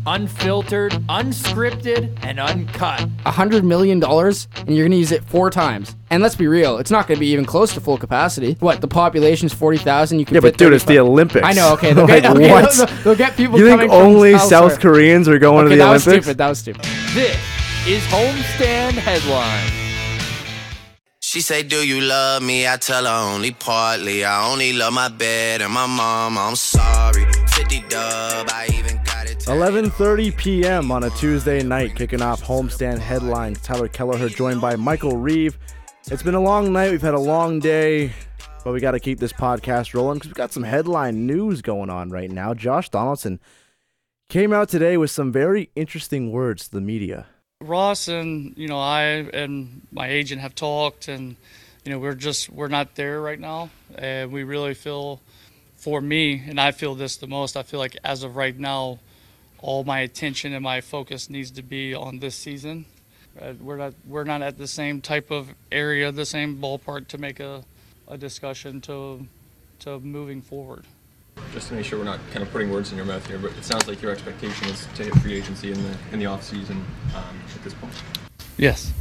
unfiltered, unscripted, and uncut. $100 million, and you're going to use it 4 times. And let's be real, it's not going to be even close to full capacity. What, the population's 40,000? You can fit but dude, it's the Olympics. I know, okay. They'll get people you coming think only from South Koreans are going to the Olympics? That was stupid. This is Homestand Headlines. She say, do you love me? I tell her only partly. I only love my bed and my mom. I'm sorry. 50 dub, I even got it. 11:30 p.m. on a Tuesday night, kicking off Homestand Headlines. Tyler Kelleher joined by Michael Reeve. It's been a long night. We've had a long day, but we got to keep this podcast rolling because we've got some headline news going on right now. Josh Donaldson came out today with some very interesting words to the media. Ross and I and my agent have talked, and we're not there right now, and we really feel, for me, and I feel this the most, I feel like as of right now, all my attention and my focus needs to be on this season. We're not at the same type of area, the same ballpark to make a discussion to moving forward. Just to make sure we're not kind of putting words in your mouth here, but it sounds like your expectation is to hit free agency in the off season at this point. Yes.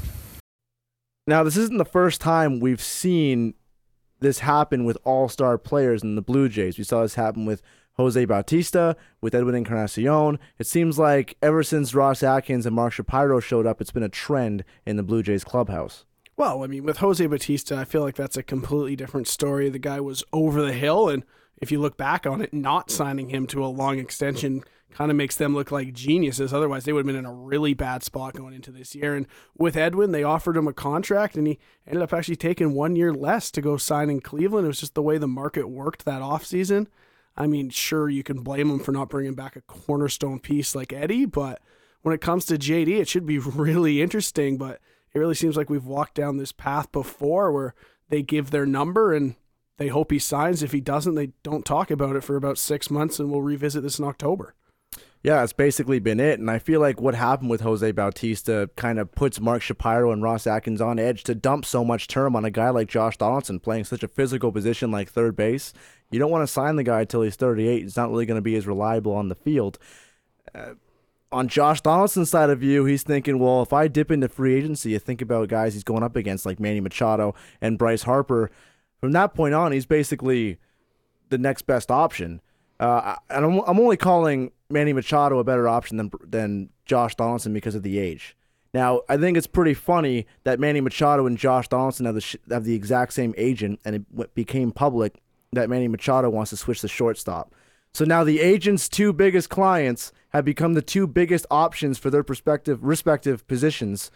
Now, this isn't the first time we've seen this happen with all-star players in the Blue Jays. We saw this happen with Jose Bautista, with Edwin Encarnacion. It seems like ever since Ross Atkins and Mark Shapiro showed up, it's been a trend in the Blue Jays clubhouse. Well, I mean, with Jose Bautista, I feel like that's a completely different story. The guy was over the hill, and if you look back on it, not signing him to a long extension kind of makes them look like geniuses. Otherwise, they would have been in a really bad spot going into this year. And with Edwin, they offered him a contract, and he ended up actually taking 1 year less to go sign in Cleveland. It was just the way the market worked that offseason. I mean, sure, you can blame him for not bringing back a cornerstone piece like Eddie, but when it comes to JD, it should be really interesting. But it really seems like we've walked down this path before where they give their number and they hope he signs. If he doesn't, they don't talk about it for about 6 months, and we'll revisit this in October. Yeah, it's basically been it. And I feel like what happened with Jose Bautista kind of puts Mark Shapiro and Ross Atkins on edge to dump so much term on a guy like Josh Donaldson playing such a physical position like third base. You don't want to sign the guy until he's 38. He's not really going to be as reliable on the field. On Josh Donaldson's side of view, he's thinking, well, if I dip into free agency, you think about guys he's going up against like Manny Machado and Bryce Harper. From that point on, he's basically the next best option. And I'm only calling Manny Machado a better option than Josh Donaldson because of the age. Now, I think it's pretty funny that Manny Machado and Josh Donaldson have the exact same agent, and it became public that Manny Machado wants to switch to shortstop. So now the agent's 2 biggest clients have become the 2 biggest options for their respective positions.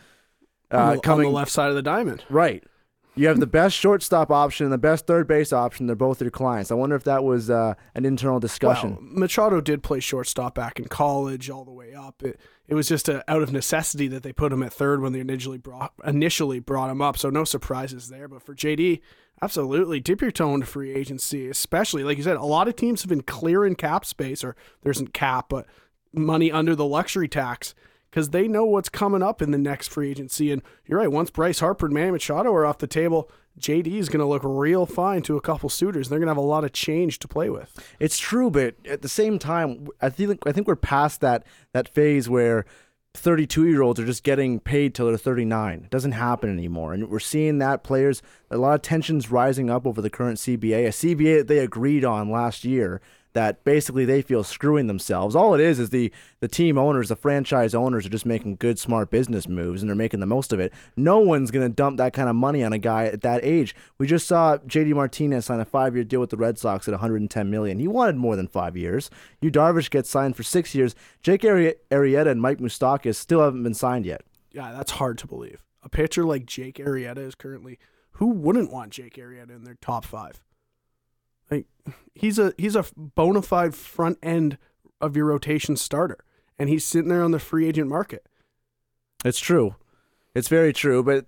On the left side of the diamond. Right. You have the best shortstop option and the best third base option. They're both your clients. I wonder if that was an internal discussion. Well, Machado did play shortstop back in college all the way up. It was just out of necessity that they put him at third when they initially brought him up, so no surprises there. But for JD, absolutely, dip your toe into free agency, especially, like you said, a lot of teams have been clearing cap space, or there isn't cap, but money under the luxury tax, because they know what's coming up in the next free agency. And you're right, once Bryce Harper and Manny Machado are off the table, JD is going to look real fine to a couple suitors. They're going to have a lot of change to play with. It's true, but at the same time, I think we're past that phase where 32-year-olds are just getting paid till they're 39. It doesn't happen anymore. And we're seeing that players, a lot of tensions rising up over the current CBA, a CBA that they agreed on last year, that basically they feel screwing themselves. All it is the team owners, the franchise owners are just making good, smart business moves, and they're making the most of it. No one's going to dump that kind of money on a guy at that age. We just saw JD Martinez sign a 5-year deal with the Red Sox at $110 million. He wanted more than 5 years. Yu Darvish gets signed for 6 years. Jake Arrieta and Mike Moustakas still haven't been signed yet. Yeah, that's hard to believe. A pitcher like Jake Arrieta is currently, who wouldn't want Jake Arrieta in their top 5? Like, he's a bona fide front end of your rotation starter, and he's sitting there on the free agent market. It's true. It's very true, but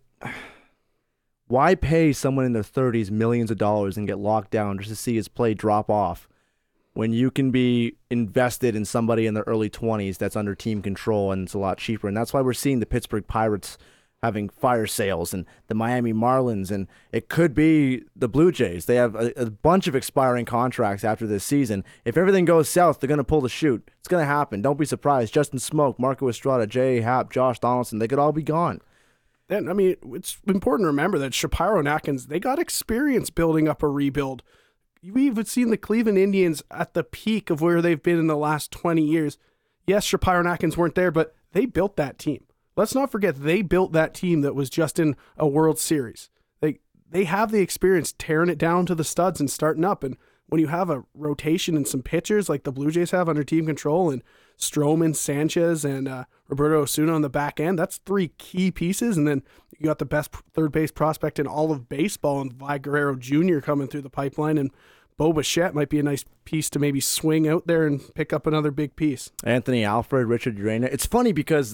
why pay someone in their 30s millions of dollars and get locked down just to see his play drop off when you can be invested in somebody in their early 20s that's under team control and it's a lot cheaper? And that's why we're seeing the Pittsburgh Pirates having fire sales, and the Miami Marlins, and it could be the Blue Jays. They have a bunch of expiring contracts after this season. If everything goes south, they're going to pull the chute. It's going to happen. Don't be surprised. Justin Smoke, Marco Estrada, J.A. Happ, Josh Donaldson, they could all be gone. And I mean, it's important to remember that Shapiro and Atkins, they got experience building up a rebuild. We've seen the Cleveland Indians at the peak of where they've been in the last 20 years. Yes, Shapiro and Atkins weren't there, but they built that team. Let's not forget they built that team that was just in a World Series. They have the experience tearing it down to the studs and starting up. And when you have a rotation and some pitchers like the Blue Jays have under team control, and Stroman, Sanchez, and Roberto Osuna on the back end, that's 3 key pieces. And then you got the best third base prospect in all of baseball, and Vi Guerrero Jr. coming through the pipeline, and Bo Bichette might be a nice piece to maybe swing out there and pick up another big piece. Anthony Alfred, Richard Urena. It's funny because,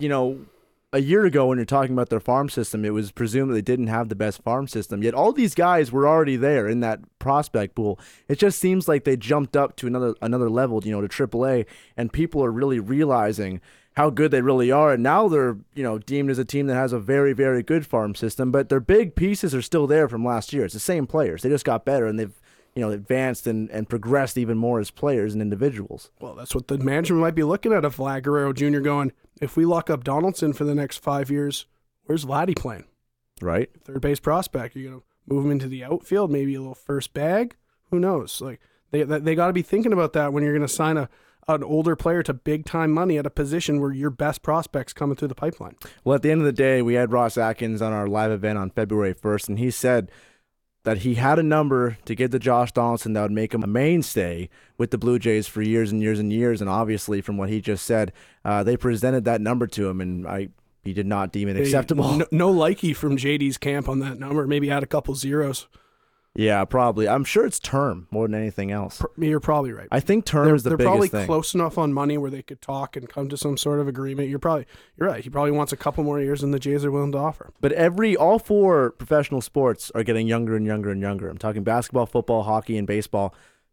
a year ago when you're talking about their farm system, it was presumed that they didn't have the best farm system. Yet all these guys were already there in that prospect pool. It just seems like they jumped up to another level, to AAA, and people are really realizing how good they really are. And now they're, deemed as a team that has a very, very good farm system, but their big pieces are still there from last year. It's the same players. They just got better, and they've advanced and progressed even more as players and individuals. Well, that's what the management might be looking at. If Vlad Guerrero Jr. going, if we lock up Donaldson for the next 5 years, where's Vladdy playing? Right. Third base prospect. You're going to move him into the outfield, maybe a little first bag? Who knows? Like they got to be thinking about that when you're going to sign an older player to big-time money at a position where your best prospect's coming through the pipeline. Well, at the end of the day, we had Ross Atkins on our live event on February 1st, and he said that he had a number to give to Josh Donaldson that would make him a mainstay with the Blue Jays for years and years and years. And obviously, from what he just said, they presented that number to him, and he did not deem it acceptable. No likey from JD's camp on that number. Maybe add a couple zeros. Yeah, probably. I'm sure it's term more than anything else. You're probably right. I think term is the biggest thing. They're probably close enough on money where they could talk and come to some sort of agreement. You're right. He probably wants a couple more years than the Jays are willing to offer. But all 4 professional sports are getting younger and younger and younger. I'm talking basketball, football, hockey, and baseball.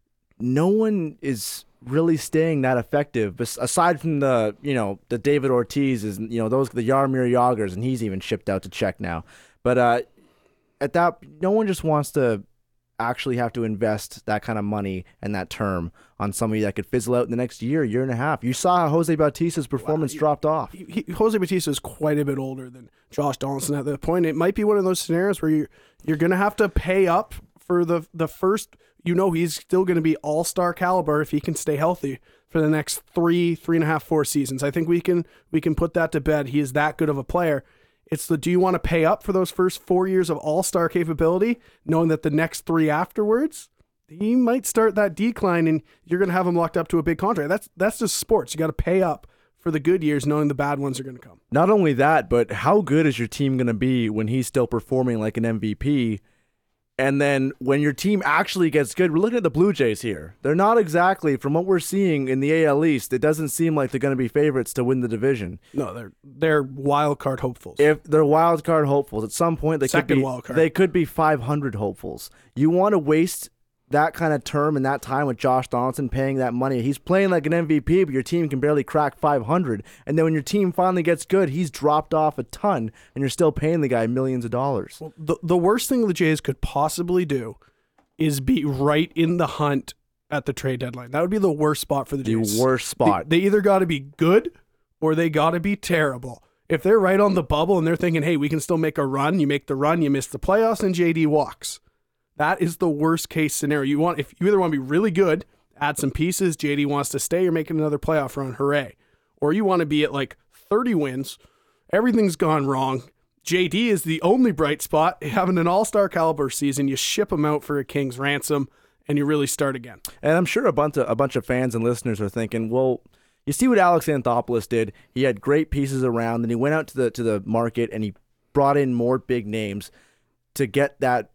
No one is really staying that effective, aside from the David Ortiz's, the Jaromir Jagrs, and he's even shipped out to Czech now. But at that, no one just wants to actually have to invest that kind of money and that term on somebody that could fizzle out in the next year and a half. You saw how Jose Bautista's performance dropped off. Jose Bautista is quite a bit older than Josh Donaldson at that point. It might be one of those scenarios where you're going to have to pay up for the first. He's still going to be all-star caliber if he can stay healthy for the next 3.5, 4 seasons. I think we can put that to bed. He is that good of a player. It's do you want to pay up for those first 4 years of all-star capability, knowing that the next 3 afterwards, he might start that decline and you're going to have him locked up to a big contract. That's just sports. You got to pay up for the good years, knowing the bad ones are going to come. Not only that, but how good is your team going to be when he's still performing like an MVP? And then when your team actually gets good, we're looking at the Blue Jays here. They're not exactly, from what we're seeing in the AL East, it doesn't seem like they're going to be favorites to win the division. No, they're wild card hopefuls. If they're wild card hopefuls, at some point they could be 500 hopefuls. You want to waste that kind of term and that time with Josh Donaldson paying that money. He's playing like an MVP, but your team can barely crack 500. And then when your team finally gets good, he's dropped off a ton, and you're still paying the guy millions of dollars. Well, the worst thing the Jays could possibly do is be right in the hunt at the trade deadline. That would be the worst spot for the Jays. The worst spot. They either got to be good or they got to be terrible. If they're right on the bubble and they're thinking, hey, we can still make a run, you make the run, you miss the playoffs, and JD walks. That is the worst case scenario. If you either want to be really good, add some pieces, JD wants to stay, you're making another playoff run, hooray. Or you want to be at like 30 wins, everything's gone wrong. JD is the only bright spot, having an all-star caliber season, you ship him out for a king's ransom, and you really start again. And I'm sure a bunch of fans and listeners are thinking, well, you see what Alex Anthopoulos did. He had great pieces around, and he went out to the market and he brought in more big names to get that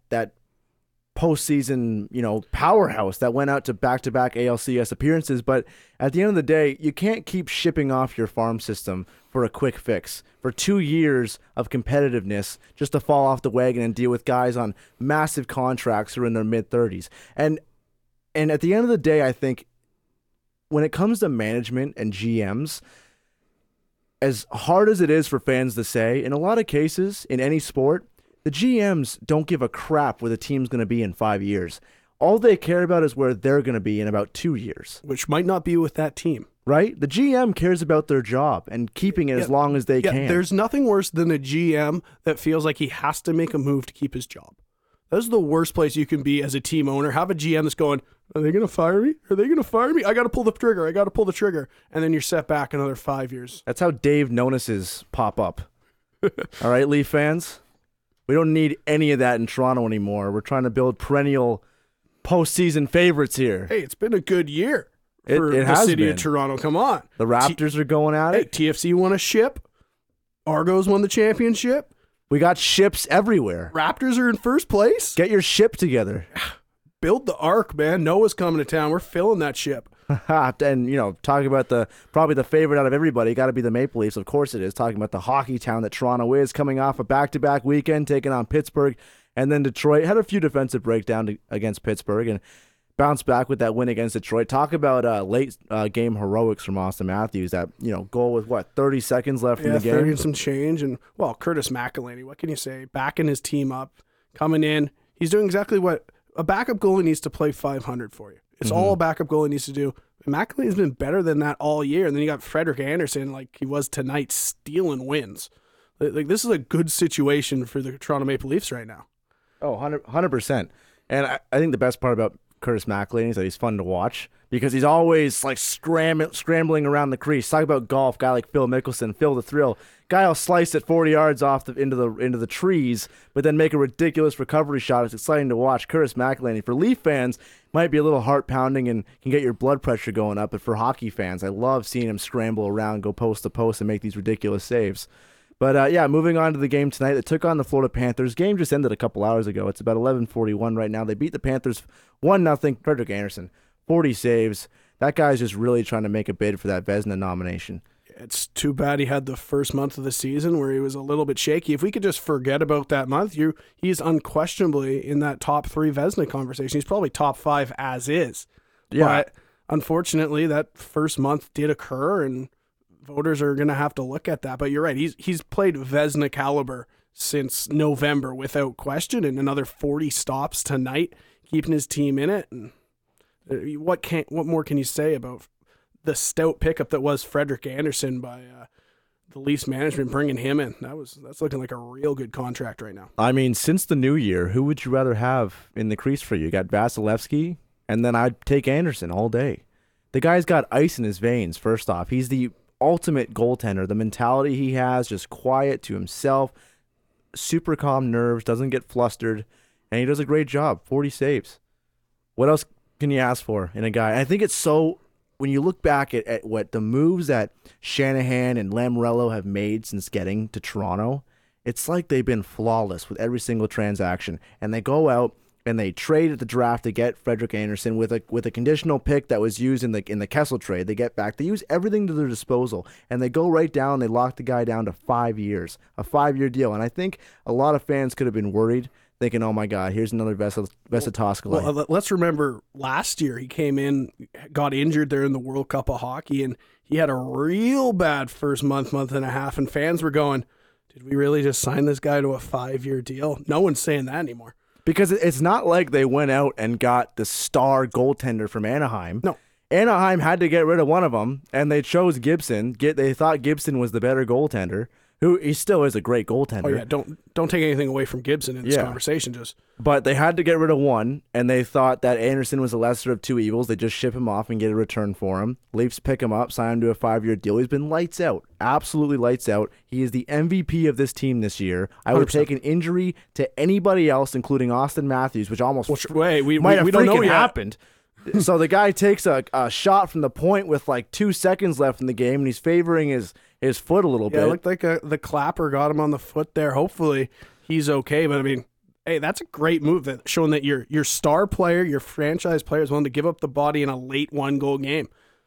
postseason, powerhouse that went out to back-to-back ALCS appearances. But at the end of the day, you can't keep shipping off your farm system for a quick fix, for 2 years of competitiveness just to fall off the wagon and deal with guys on massive contracts who are in their mid-30s. And at the end of the day, I think when it comes to management and GMs, as hard as it is for fans to say, in a lot of cases, in any sport, the GMs don't give a crap where the team's going to be in 5 years. All they care about is where they're going to be in about 2 years. Which might not be with that team. Right? The GM cares about their job and keeping it as long as they can. There's nothing worse than a GM that feels like he has to make a move to keep his job. That's the worst place you can be as a team owner. Have a GM that's going, are they going to fire me? Are they going to fire me? I got to pull the trigger. I got to pull the trigger. And then you're set back another 5 years. That's how Dave Nonis's pop up. All right, Leaf fans? We don't need any of that in Toronto anymore. We're trying to build perennial postseason favorites here. Hey, it's been a good year for It the has city been. of Toronto. Come on. The Raptors are going at Hey, it. TFC won a ship. Argos won the championship. We got ships everywhere. Raptors are in first place. Get your ship together. Build the ark, man. Noah's coming to town. We're filling that ship. And, talking about probably the favorite out of everybody, got to be the Maple Leafs. Of course it is. Talking about the hockey town that Toronto is, coming off a back-to-back weekend, taking on Pittsburgh, and then Detroit. Had a few defensive breakdowns against Pittsburgh and bounced back with that win against Detroit. Talk about late game heroics from Austin Matthews. That, goal with, 30 seconds left in the game? 30 and some change. And, Curtis McElhinney, what can you say? Backing his team up, coming in. He's doing exactly what a backup goalie needs to play 500 for you. It's all a backup goalie needs to do. McElhinney's been better than that all year. And then you got Frederik Andersen, like he was tonight, stealing wins. Like this is a good situation for the Toronto Maple Leafs right now. Oh, 100%. And I think the best part about Curtis McElhinney is that he's fun to watch because he's always like scrambling around the crease. Talk about golf, guy like Phil Mickelson, Phil the Thrill. Guy will slice it 40 yards off into the trees, but then make a ridiculous recovery shot. It's exciting to watch. Curtis McElhinney, for Leaf fans, might be a little heart pounding and can get your blood pressure going up. But for hockey fans, I love seeing him scramble around, go post to post, and make these ridiculous saves. But moving on to the game tonight that took on the Florida Panthers. Game just ended a couple hours ago. It's about 11:41 right now. They beat the Panthers 1-0. Frederik Andersen, 40 saves. That guy's just really trying to make a bid for that Vezina nomination. It's too bad he had the first month of the season where he was a little bit shaky. If we could just forget about that month, he's unquestionably in that top 3 Vezina conversation. He's probably top 5 as is. Yeah. But unfortunately, that first month did occur, and voters are going to have to look at that. But you're right. He's played Vezina caliber since November without question, and another 40 stops tonight, keeping his team in it. And what more can you say about the stout pickup that was Frederik Andersen by the Leafs management, bringing him in? That's looking like a real good contract right now. I mean, since the new year, who would you rather have in the crease for you? You got Vasilevsky, and then I'd take Andersen all day. The guy's got ice in his veins, first off. He's the ultimate goaltender. The mentality he has, just quiet to himself, super calm nerves, doesn't get flustered, and he does a great job. 40 saves. What else can you ask for in a guy? And I think it's so, when you look back at what the moves that Shanahan and Lamoriello have made since getting to Toronto, it's like they've been flawless with every single transaction. And they go out and they trade at the draft to get Frederik Andersen with a conditional pick that was used in the Kessel trade. They get back. They use everything to their disposal, and they go right down. They lock the guy down to 5 years, a 5-year deal. And I think a lot of fans could have been worried, thinking, "Oh my God, here's another Vesitoskala." Well, let's remember last year he came in, got injured there in the World Cup of Hockey, and he had a real bad first month and a half, and fans were going, "Did we really just sign this guy to a 5-year deal?" No one's saying that anymore. Because it's not like they went out and got the star goaltender from Anaheim. No. Anaheim had to get rid of one of them, and they chose Gibson. They thought Gibson was the better goaltender, who he still is a great goaltender. Oh yeah, don't take anything away from Gibson in this conversation. But they had to get rid of one, and they thought that Andersen was the lesser of two evils. They just ship him off and get a return for him. Leafs pick him up, sign him to a 5-year deal. He's been lights out, absolutely lights out. He is the MVP of this team this year. I would 100%. take an injury to anybody else, including Austin Matthews, which almost we might have don't know freaking yet. happened. So the guy takes a shot from the point with like 2 seconds left in the game, and he's favoring his foot a little Yeah, bit. it looked like the clapper got him on the foot there. Hopefully he's okay. But I mean, hey, that's a great move, that showing that your star player, your franchise player, is willing to give up the body in a late 1-goal game.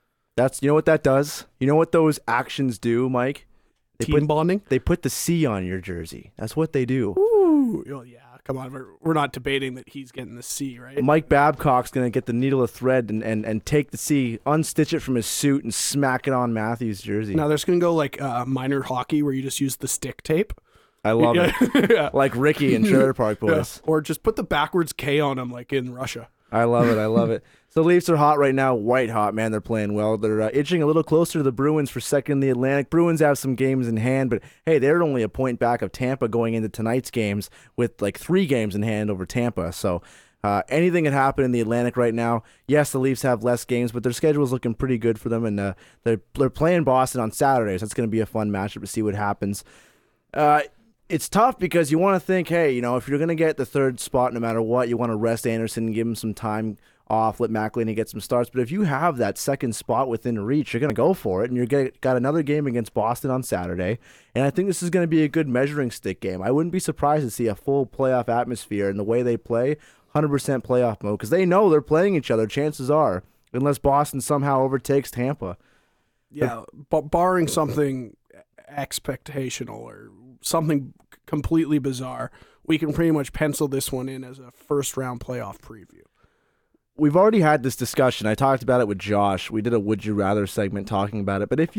You know what that does? You know what those actions do, Mike? Team bonding. They put the C on your jersey. That's what they do. Ooh, well, yeah. come on, we're not debating that he's getting the C, right? Mike Babcock's going to get the needle of thread and take the C, unstitch it from his suit, and smack it on Matthews' jersey. Now there's going to go like minor hockey where you just use the stick tape. I love it. Yeah. Like Ricky and Trailer Park Boys. Yeah. Or just put the backwards K on him like in Russia. I love it. I love it. So the Leafs are hot right now, white hot, man. They're playing well. They're itching a little closer to the Bruins for second in the Atlantic. Bruins have some games in hand, but hey, they're only a point back of Tampa going into tonight's games with like 3 games in hand over Tampa. So anything can happen in the Atlantic right now. Yes, the Leafs have less games, but their schedule is looking pretty good for them, and they're playing Boston on Saturdays. That's going to be a fun matchup to see what happens. It's tough because you want to think, hey, if you're going to get the third spot no matter what, you want to rest Anderson, give him some time off, let McElhinney get some starts. But if you have that second spot within reach, you're going to go for it, and you're got another game against Boston on Saturday. And I think this is going to be a good measuring stick game. I wouldn't be surprised to see a full playoff atmosphere in the way they play, 100% playoff mode, because they know they're playing each other, chances are, unless Boston somehow overtakes Tampa. Yeah, but barring something expectational or something completely bizarre, we can pretty much pencil this one in as a first-round playoff preview. We've already had this discussion. I talked about it with Josh. We did a Would You Rather segment talking about it. But if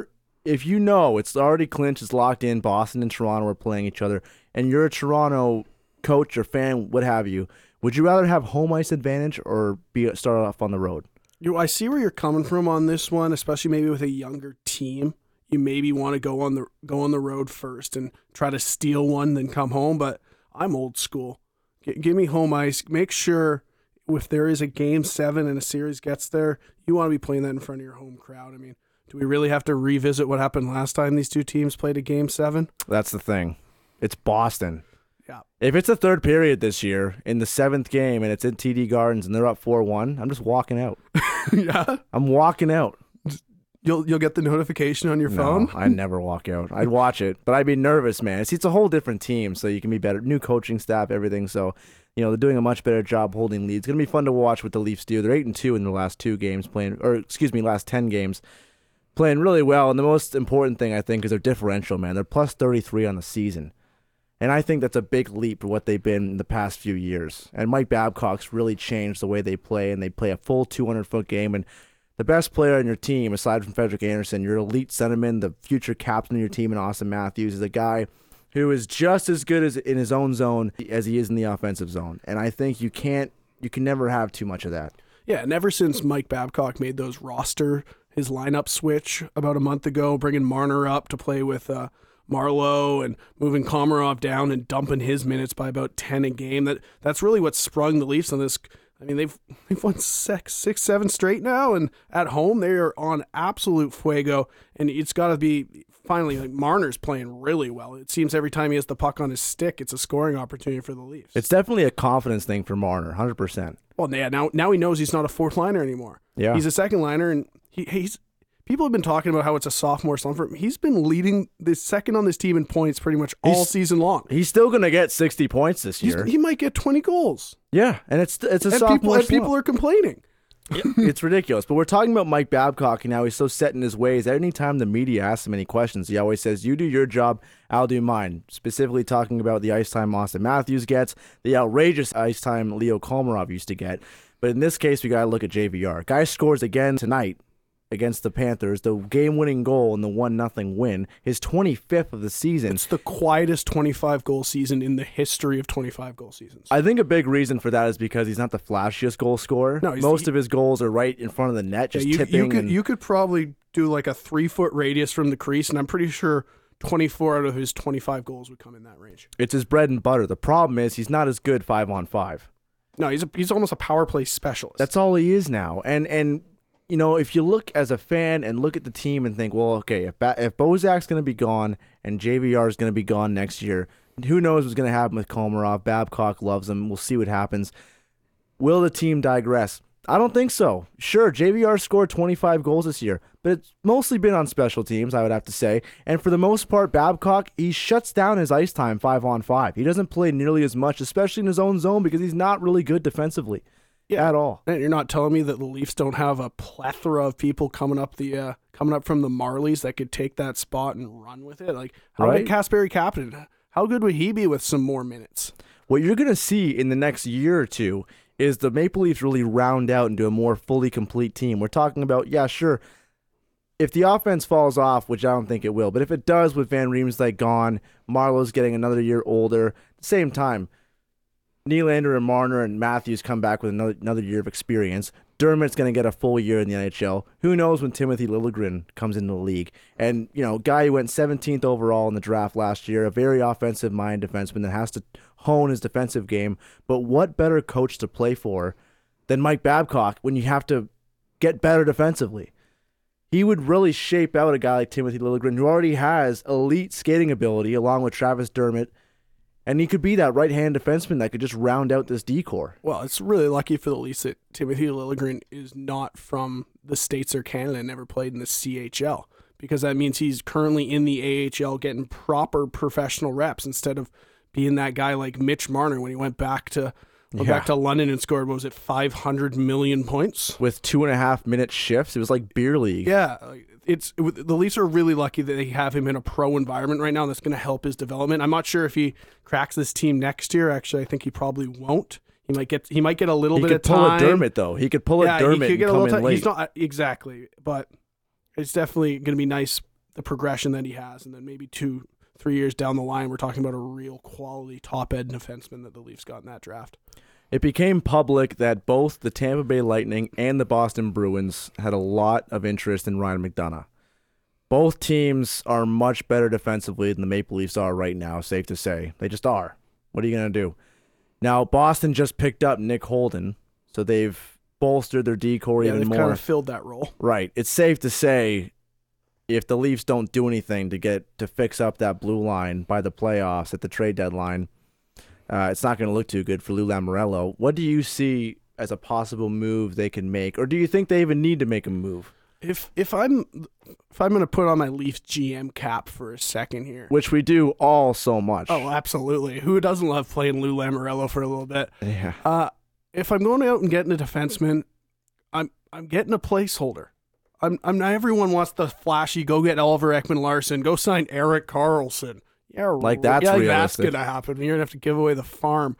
you know it's already clinched, it's locked in, Boston and Toronto are playing each other, and you're a Toronto coach or fan, what have you, would you rather have home ice advantage or start off on the road? I see where you're coming from on this one, especially maybe with a younger team. You maybe want to go on the road first and try to steal one, then come home. But I'm old school. Give me home ice. Make sure if there is a Game 7 and a series gets there, you want to be playing that in front of your home crowd. I mean, do we really have to revisit what happened last time these two teams played a Game 7? That's the thing. It's Boston. Yeah. If it's a third period this year in the 7th game and it's in TD Gardens and they're up 4-1, I'm just walking out. Yeah? I'm walking out. You'll get the notification on your phone? No, I'd never walk out. I'd watch it, but I'd be nervous, man. It's a whole different team, so you can be better. New coaching staff, everything. So, they're doing a much better job holding leads. It's going to be fun to watch what the Leafs do. They're 8-2 in the last 2 games last 10 games, playing really well. And the most important thing, I think, is their differential, man. They're plus 33 on the season. And I think that's a big leap for what they've been in the past few years. And Mike Babcock's really changed the way they play, and they play a full 200-foot game. And the best player on your team, aside from Frederik Andersen, your elite centerman, the future captain of your team in Austin Matthews, is a guy who is just as good as in his own zone as he is in the offensive zone. And I think you can never have too much of that. Yeah, and ever since Mike Babcock made his lineup switch about a month ago, bringing Marner up to play with Marleau and moving Komarov down and dumping his minutes by about 10 a game, that's really what sprung the Leafs on this. I mean, they've won 6-7 straight now, and at home they are on absolute fuego. And it's got to be finally like Marner's playing really well. It seems every time he has the puck on his stick, it's a scoring opportunity for the Leafs. It's definitely a confidence thing for Marner, 100%. Well, yeah, now he knows he's not a fourth liner anymore. Yeah, he's a second liner, and he's. People have been talking about how it's a sophomore slump for him. He's been leading the second on this team in points pretty much all season long. He's still going to get 60 points this year. He might get 20 goals. Yeah, and it's a sophomore slump. People are complaining. It's ridiculous. But we're talking about Mike Babcock and how he's so set in his ways. Anytime the media asks him any questions, he always says, you do your job, I'll do mine. Specifically talking about the ice time Austin Matthews gets, the outrageous ice time Leo Komarov used to get. But in this case, we got to look at JVR. Guy scores again tonight against the Panthers, the game-winning goal in the 1-0 win, his 25th of the season. It's the quietest 25-goal season in the history of 25-goal seasons. I think a big reason for that is because he's not the flashiest goal scorer. No, most of his goals are right in front of the net, just tipping. You could probably do like a 3-foot radius from the crease, and I'm pretty sure 24 out of his 25 goals would come in that range. It's his bread and butter. The problem is he's not as good 5-on-5. No, he's almost a power play specialist. That's all he is now. And if you look as a fan and look at the team and think, well, okay, if Bozak's going to be gone and JVR is going to be gone next year, who knows what's going to happen with Komarov? Babcock loves him. We'll see what happens. Will the team digress? I don't think so. Sure, JVR scored 25 goals this year, but it's mostly been on special teams, I would have to say. And for the most part, Babcock, he shuts down his ice time 5-on-5. He doesn't play nearly as much, especially in his own zone, because he's not really good defensively. Yeah, at all. And you're not telling me that the Leafs don't have a plethora of people coming up from the Marlies that could take that spot and run with it? Like, how about Kasperi Kapanen? How good would he be with some more minutes? What you're going to see in the next year or two is the Maple Leafs really round out into a more fully complete team. We're talking about, yeah, sure, if the offense falls off, which I don't think it will, but if it does with Van Riemsdyk gone, Marlowe's getting another year older, at the same time, Nylander and Marner and Matthews come back with another year of experience. Dermott's going to get a full year in the NHL. Who knows when Timothy Liljegren comes into the league? And, guy who went 17th overall in the draft last year, a very offensive-minded defenseman that has to hone his defensive game. But what better coach to play for than Mike Babcock when you have to get better defensively? He would really shape out a guy like Timothy Liljegren, who already has elite skating ability along with Travis Dermott. And he could be that right-hand defenseman that could just round out this D-core. Well, it's really lucky for the Leafs that Timothy Liljegren is not from the States or Canada and never played in the CHL, because that means he's currently in the AHL getting proper professional reps instead of being that guy like Mitch Marner when he went back to London and scored, what was it, 500 million points? With 2.5-minute shifts. It was like beer league. Yeah, the Leafs are really lucky that they have him in a pro environment right now that's going to help his development. I'm not sure if he cracks this team next year. Actually, I think he probably won't. He might get a little bit of time. He could pull a Dermott, though. He could pull a Dermott and come in late. He's not exactly, but it's definitely going to be nice, the progression that he has, and then maybe 2-3 years down the line, we're talking about a real quality top-end defenseman that the Leafs got in that draft. It became public that both the Tampa Bay Lightning and the Boston Bruins had a lot of interest in Ryan McDonagh. Both teams are much better defensively than the Maple Leafs are right now, safe to say. They just are. What are you going to do? Now, Boston just picked up Nick Holden, so they've bolstered their D-core even more. Yeah, they've kind of filled that role. Right. It's safe to say if the Leafs don't do anything to fix up that blue line by the playoffs at the trade deadline, it's not going to look too good for Lou Lamoriello. What do you see as a possible move they can make, or do you think they even need to make a move? If I'm going to put on my Leafs GM cap for a second here, which we do all so much. Oh, absolutely. Who doesn't love playing Lou Lamoriello for a little bit? Yeah. If I'm going out and getting a defenseman, I'm getting a placeholder. I'm not. Everyone wants the flashy. Go get Oliver Ekman-Larsson. Go sign Erik Karlsson. Yeah, that's realistic. That's gonna happen. You're gonna have to give away the farm.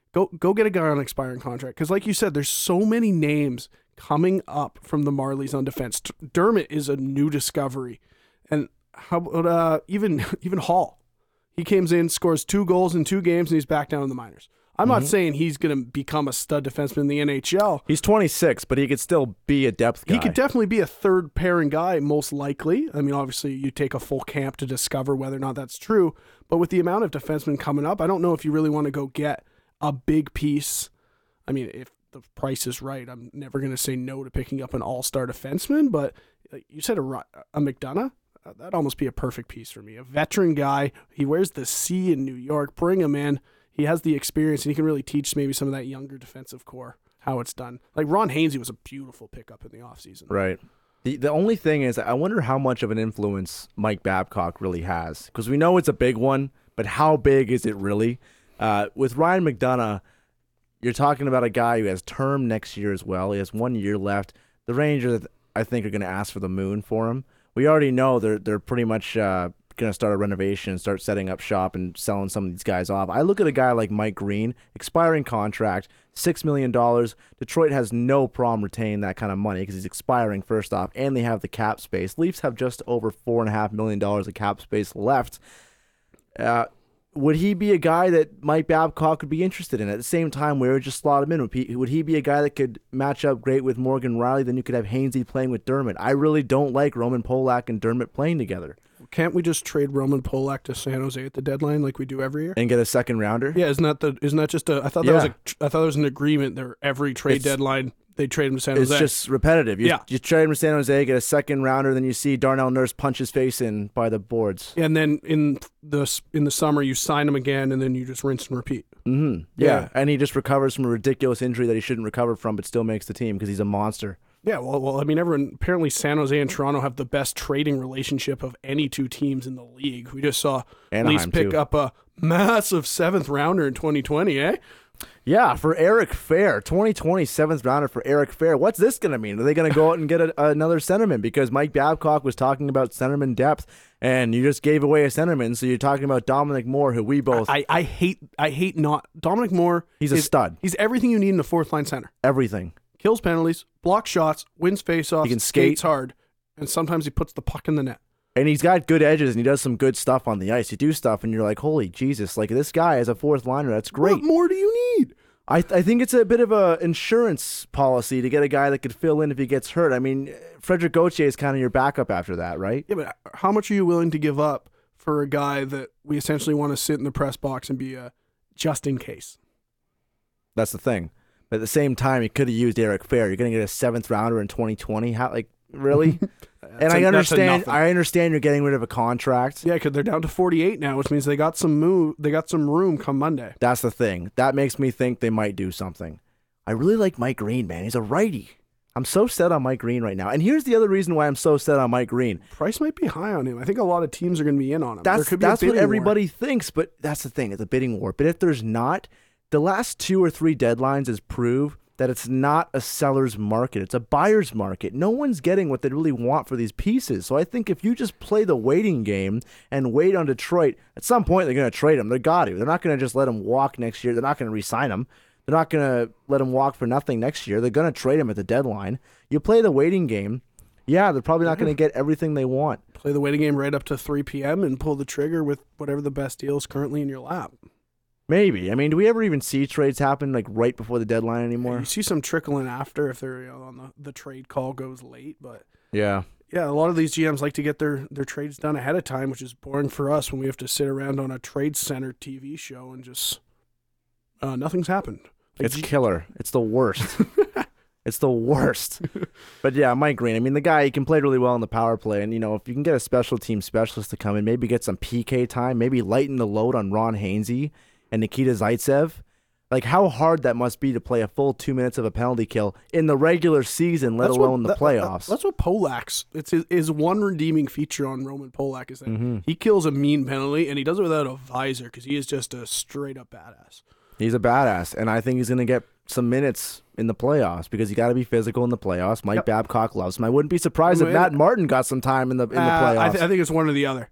Go get a guy on an expiring contract, because, like you said, there's so many names coming up from the Marlies on defense. Dermott is a new discovery, and how about even Hall? He comes in, scores 2 goals in 2 games, and he's back down in the minors. I'm not saying he's going to become a stud defenseman in the NHL. He's 26, but he could still be a depth guy. He could definitely be a third pairing guy, most likely. I mean, obviously, you take a full camp to discover whether or not that's true. But with the amount of defensemen coming up, I don't know if you really want to go get a big piece. I mean, if the price is right, I'm never going to say no to picking up an all-star defenseman. But like you said, a McDonagh, that'd almost be a perfect piece for me. A veteran guy. He wears the C in New York. Bring him in. He has the experience, and he can really teach maybe some of that younger defensive core how it's done. Like Ron Hainsey was a beautiful pickup in the offseason. Right. The only thing is, I wonder how much of an influence Mike Babcock really has, because we know it's a big one, but how big is it really? With Ryan McDonagh, you're talking about a guy who has term next year as well. He has 1 year left. The Rangers, I think, are going to ask for the moon for him. We already know they're pretty much going to start a renovation and start setting up shop and selling some of these guys off. I look at a guy like Mike Green, expiring contract, $6 million. Detroit has no problem retaining that kind of money because he's expiring first off, and they have the cap space. Leafs have just over $4.5 million of cap space left. Would he be a guy that Mike Babcock would be interested in? At the same time, where would just slot him in? Would he be a guy that could match up great with Morgan Rielly? Then you could have Hainsey playing with Dermott. I really don't like Roman Polak and Dermott playing together. Can't we just trade Roman Polak to San Jose at the deadline like we do every year and get a second rounder? Yeah, isn't that just a? I thought that was an agreement. There, every trade deadline they trade him to San Jose. It's just repetitive. You trade him to San Jose, get a second rounder, then you see Darnell Nurse punch his face in by the boards. And then in the summer you sign him again, and then you just rinse and repeat. Mm-hmm. Yeah, and he just recovers from a ridiculous injury that he shouldn't recover from, but still makes the team because he's a monster. Yeah, well, I mean, apparently San Jose and Toronto have the best trading relationship of any 2 teams in the league. We just saw Leafs pick up a massive 7th rounder in 2020, eh? Yeah, for Eric Fair, 2020 7th rounder for Eric Fair. What's this going to mean? Are they going to go out and get another centerman? Because Mike Babcock was talking about centerman depth, and you just gave away a centerman, so you're talking about Dominic Moore, who we both... I hate not... Dominic Moore... He's a stud. He's everything you need in a fourth-line center. Everything. Kills penalties, blocks shots, wins faceoffs, he can skate skates hard, and sometimes he puts the puck in the net. And he's got good edges, and he does some good stuff on the ice. You do stuff, and you're like, holy Jesus, like this guy as a fourth liner, that's great. What more do you need? I think it's a bit of a insurance policy to get a guy that could fill in if he gets hurt. I mean, Frederick Gauthier is kind of your backup after that, right? Yeah, but how much are you willing to give up for a guy that we essentially want to sit in the press box and be a just in case? That's the thing. But at the same time, you could have used Eric Fair. You're going to get a 7th rounder in 2020. How, like, really? And I understand you're getting rid of a contract. Yeah, because they're down to 48 now, which means they got some room come Monday. That's the thing. That makes me think they might do something. I really like Mike Green, man. He's a righty. I'm so set on Mike Green right now. And here's the other reason why I'm so set on Mike Green. Price might be high on him. I think a lot of teams are going to be in on him. That's what everybody thinks, but that's the thing. It's a bidding war. But if there's not, the last 2 or 3 deadlines has proved that it's not a seller's market. It's a buyer's market. No one's getting what they really want for these pieces. So I think if you just play the waiting game and wait on Detroit, at some point they're going to trade him. They got to. They're not going to just let him walk next year. They're not going to re-sign him. They're not going to let him walk for nothing next year. They're going to trade him at the deadline. You play the waiting game. Yeah, they're probably not going to get everything they want. Play the waiting game right up to 3 p.m. and pull the trigger with whatever the best deal is currently in your lap. Maybe. I mean, do we ever even see trades happen like right before the deadline anymore? You see some trickling after if they're on the trade call goes late, but yeah, a lot of these GMs like to get their trades done ahead of time, which is boring for us when we have to sit around on a trade center TV show and just nothing's happened. Like, it's killer. It's the worst. It's the worst. But yeah, Mike Green. I mean, the guy, he can play really well in the power play, and if you can get a special team specialist to come in, maybe get some PK time, maybe lighten the load on Ron Hainsey and Nikita Zaitsev, like how hard that must be to play a full 2 minutes of a penalty kill in the regular season, let alone the playoffs. That's what Polak's. It's his one redeeming feature on Roman Polak is that he kills a mean penalty and he does it without a visor because he is just a straight up badass. He's a badass, and I think he's going to get some minutes in the playoffs because you got to be physical in the playoffs. Mike Babcock loves him. I wouldn't be surprised if Matt Martin got some time in the playoffs. I think it's one or the other.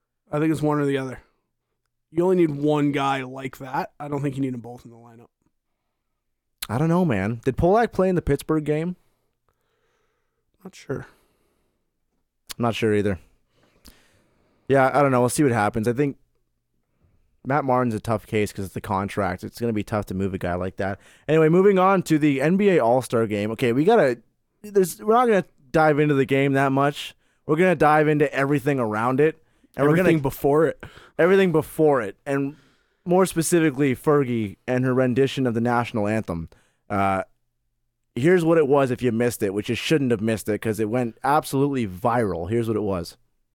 You only need one guy like that. I don't think you need them both in the lineup. I don't know, man. Did Polak play in the Pittsburgh game? Not sure. I'm not sure either. Yeah, I don't know. We'll see what happens. I think Matt Martin's a tough case because of the contract. It's going to be tough to move a guy like that. Anyway, moving on to the NBA All-Star Game. Okay, we're not going to dive into the game that much. We're going to dive into everything around it. And everything before it. Everything before it. And more specifically, Fergie and her rendition of the national anthem. Here's what it was if you missed it, which you shouldn't have missed it because it went absolutely viral. Here's what it was.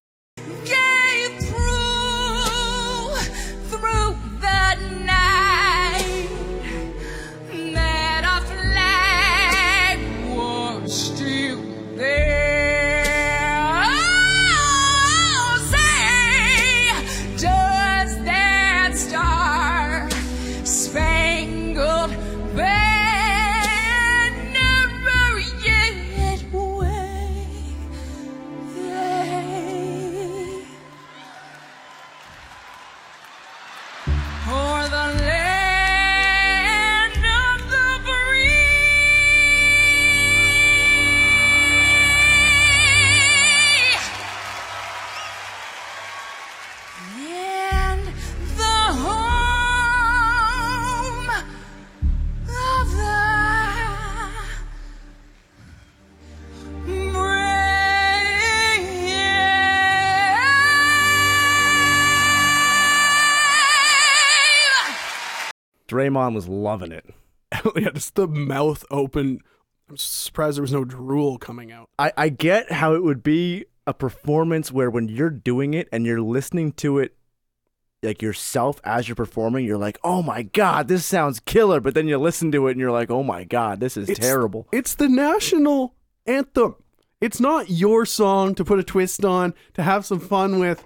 Draymond was loving it. Yeah, just the mouth open. I'm surprised there was no drool coming out. I get how it would be a performance where when you're doing it and you're listening to it like yourself as you're performing, you're like, oh my God, this sounds killer. But then you listen to it and you're like, oh my God, this is terrible. It's the national anthem. It's not your song to put a twist on, to have some fun with.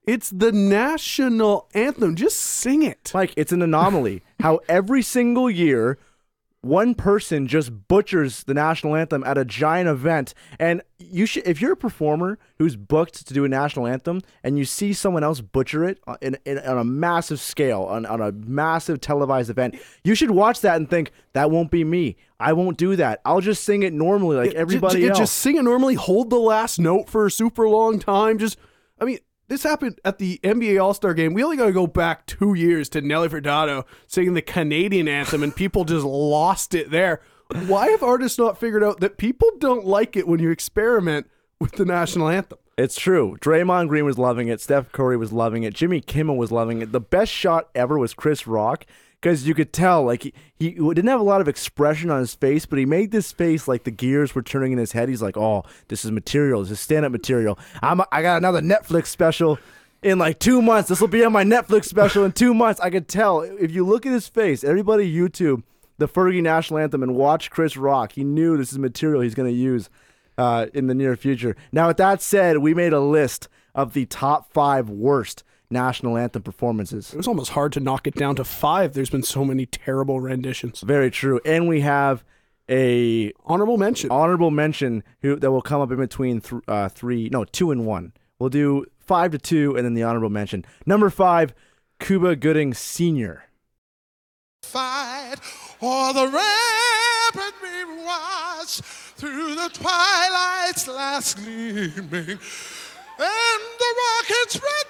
It's the national anthem. Just sing it. Mike, it's an anomaly how every single year one person just butchers the national anthem at a giant event. And you should, if you're a performer who's booked to do a national anthem and you see someone else butcher it on a massive scale, on a massive televised event, you should watch that and think, that won't be me. I won't do that. I'll just sing it normally like everybody else. Just sing it normally. Hold the last note for a super long time. This happened at the NBA All-Star Game. We only got to go back 2 years to Nelly Furtado singing the Canadian anthem, and people just lost it there. Why have artists not figured out that people don't like it when you experiment with the national anthem? It's true. Draymond Green was loving it. Steph Curry was loving it. Jimmy Kimmel was loving it. The best shot ever was Chris Rock, because you could tell, like, he didn't have a lot of expression on his face, but he made this face like the gears were turning in his head. He's like, oh, this is material. This is stand-up material. I got another Netflix special in like 2 months. This will be on my Netflix special in 2 months. I could tell. If you look at his face, everybody YouTube the Fergie National Anthem and watch Chris Rock. He knew this is material he's going to use in the near future. Now, with that said, we made a list of the top 5 worst national anthem performances. It was almost hard to knock it down to 5. There's been so many terrible renditions. Very true. And we have a honorable mention that will come up in between 2 and 1. We'll do 5 to 2 and then the honorable mention. Number 5, Cuba Gooding Sr. Fight or the rapid we watch through the twilight's last gleaming. And the rockets' red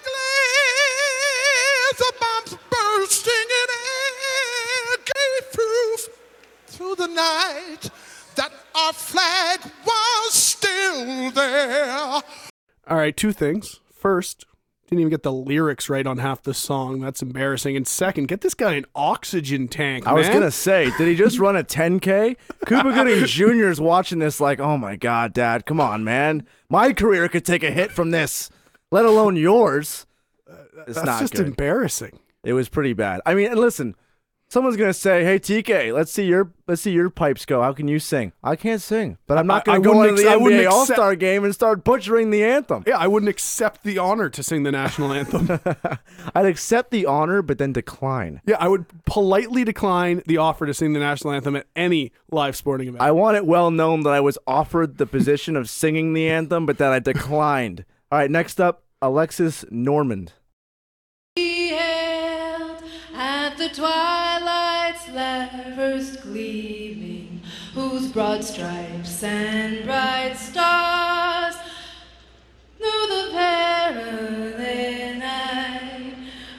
glares, the bombs bursting in air, gave proof through the night that our flag was still there. All right, 2 things. First, didn't even get the lyrics right on half the song. That's embarrassing. And second, get this guy an oxygen tank, I was going to say, did he just run a 10K? Cuba Gooding Jr. is watching this like, oh my God, Dad, come on, man. My career could take a hit from this, let alone yours. It's That's not just good. embarrassing. It was pretty bad. I mean, and listen, someone's going to say, hey, TK, let's see your pipes go. How can you sing? I can't sing, but I'm not going to go into the NBA All-Star game and start butchering the anthem. Yeah, I wouldn't accept the honor to sing the national anthem. I'd accept the honor, but then decline. Yeah, I would politely decline the offer to sing the national anthem at any live sporting event. I want it well known that I was offered the position of singing the anthem, but that I declined. All right, next up, Alexis Normand. At the twilight's first gleaming, whose broad stripes and bright stars through the perilous night.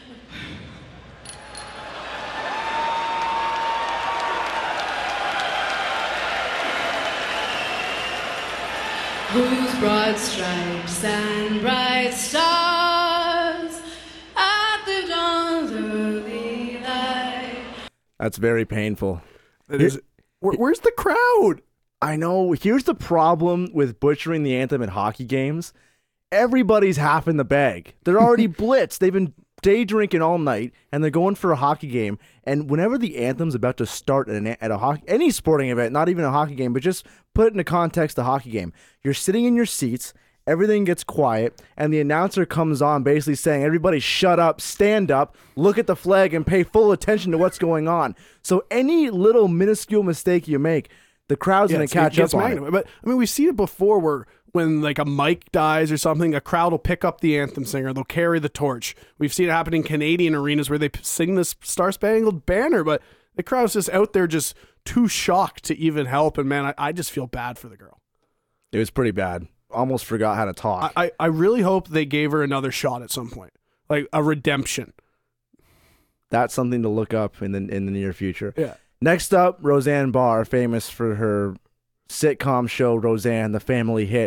Whose broad stripes and bright stars at the dawn's early light. That's very painful. That is, where's the crowd? I know. Here's the problem with butchering the anthem at hockey games. Everybody's half in the bag. They're already blitzed. They've been day drinking all night, and they're going for a hockey game. And whenever the athem's about to start at a hockey, any sporting event, not even a hockey game, but just put it into context, a hockey game, you're sitting in your seats, everything gets quiet, and the announcer comes on basically saying, everybody shut up, stand up, look at the flag, and pay full attention to what's going on. So any little minuscule mistake you make, the crowd's going to catch up on it. But I mean, we've seen it before where when like a mic dies or something, a crowd will pick up the anthem singer. They'll carry the torch. We've seen it happen in Canadian arenas where they sing this Star Spangled Banner, but the crowd's just out there just too shocked to even help. And man, I just feel bad for the girl. It was pretty bad. Almost forgot how to talk. I really hope they gave her another shot at some point, like a redemption. That's something to look up in the near future. Yeah. Next up, Roseanne Barr, famous for her sitcom show Roseanne, the family hit.